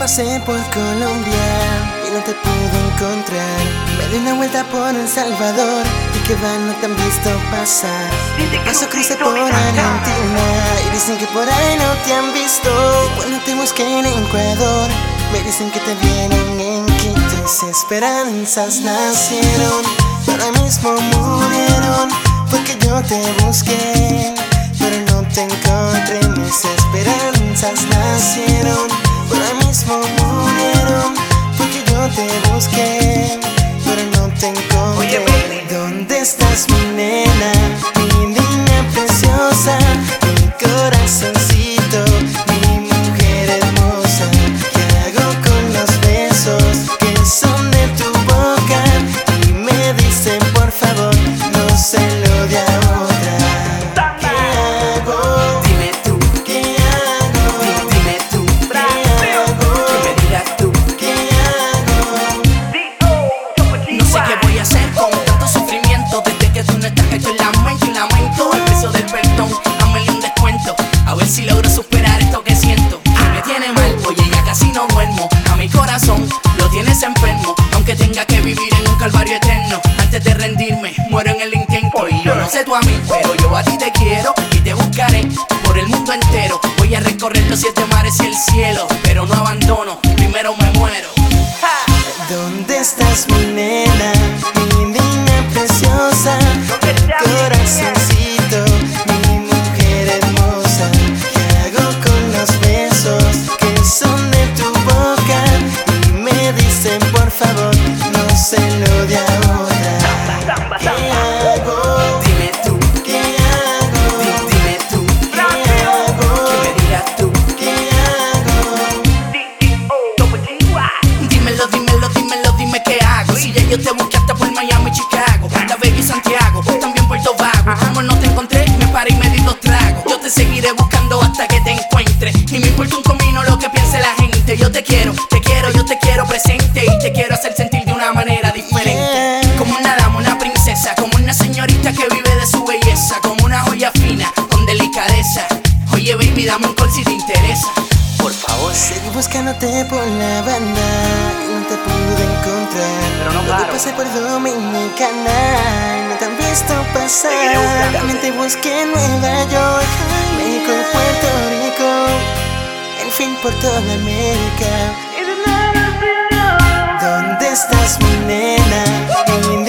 pasé por Colombia y no te pude encontrar. Me di una vuelta por El Salvador y que va, no te han visto pasar. Paso crucé por Argentina y dicen que por ahí no te han visto. Cuando te busqué en Ecuador, me dicen que te vieron en Quito. Mis esperanzas nacieron, pero ahora mismo murieron, porque yo te busqué, pero no te encontré. Mis esperanzas nacieron, pero ahora mismo murieron, porque yo te busqué, pero no te encontré. ¿Dónde estás, mi nena, mi niña preciosa, mi corazoncito, mi mujer hermosa? ¿Qué hago con los besos que son de tu boca? Y me dicen, por favor, no se lo de a otra. ¿Qué hago? Dime tú, ¿Qué hago? dime tú, ¿Qué hago? que me digas tú. ¿Qué hago? No sé qué voy a hacer con tanto sufrimiento. Desde que tú no estás estoy lamento y lamento. El precio del perdón, dame un descuento, a ver si logro superar esto que siento. Me tiene mal, oye, ya casi no duermo. A mi corazón lo tienes enfermo, aunque tenga que vivir en un calvario eterno. Antes de rendirme, muero en el intento. Y yo no sé tú a mí, pero yo a ti te quiero y te buscaré por el mundo entero. Voy a recorrer los 7 mares y el cielo, pero no abandono, primero me muero. ¿Dónde estás, mi nena, mi niña preciosa, mi corazoncito, mi mujer hermosa? ¿Qué hago con los besos que son de tu boca? Y me dicen, por favor, no se lo de a otra. ¿Qué hago? Dime tú, ¿Qué hago? dime tú, ¿Qué hago? que me digas tú. ¿Qué hago? Dímelo, dímelo, dímelo, dime qué hago. Si ya yo te busqué hasta por Miami, Chicago, Punta Vega y Santiago, también Puerto Vago. Como no te encontré, me paré y me di 2 tragos. Yo te seguiré buscando hasta que te encuentre. Ni me importa un comino lo que piense la gente. Yo te quiero, yo te quiero presente. Y te quiero hacer sentir de una manera diferente. Como una dama, una princesa, como una señorita que vive de su belleza. Como una joya fina, con delicadeza. Oye baby, dame un call si te interesa, por favor. Seguí buscándote por La Habana y no te pude encontrar. Pero no Luego paro. pasé por Dominicana y no te han visto pasar. También te busqué en Nueva York, México y Puerto Rico, en fin por toda América. ¿Dónde estás, mi nena, mi